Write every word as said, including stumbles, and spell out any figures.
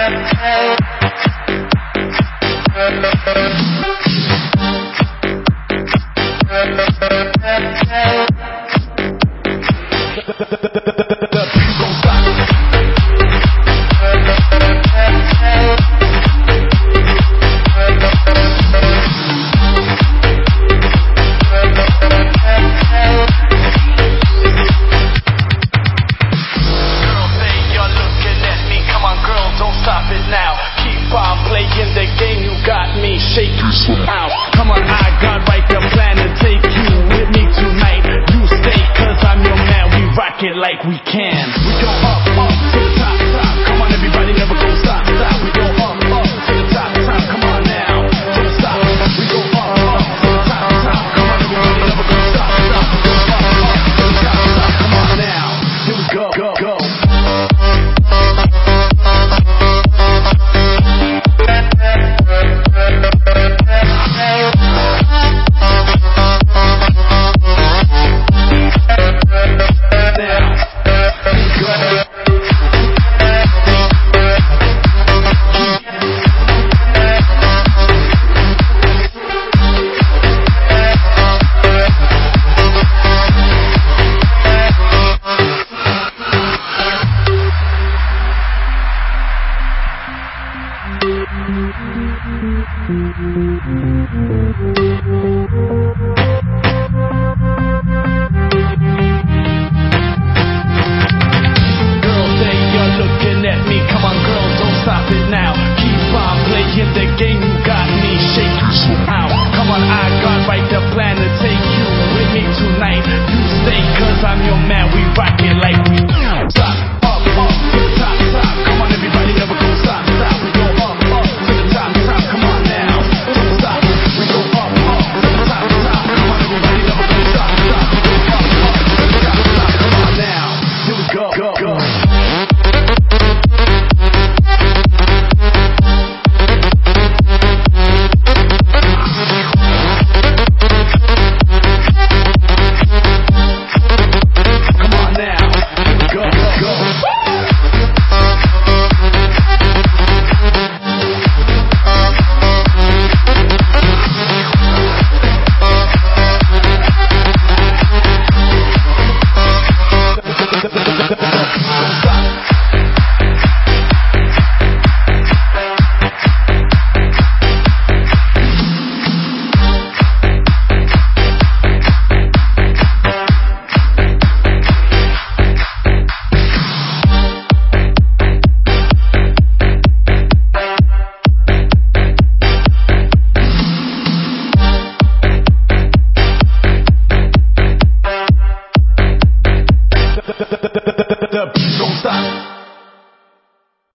Out. Come on, I got right the plan to take you with me tonight. You stay, cause I'm your man. We rock it like we can. We go up, up to the top, top. Come on, everybody, never go stop, stop. We go up, up to the top, top. Come on now, don't stop. We go up, up to the top, top. Come on, everybody, never go stop, stop. We go up, up to the top, top. Come on now, here we go, go, go. I'm your man, we rock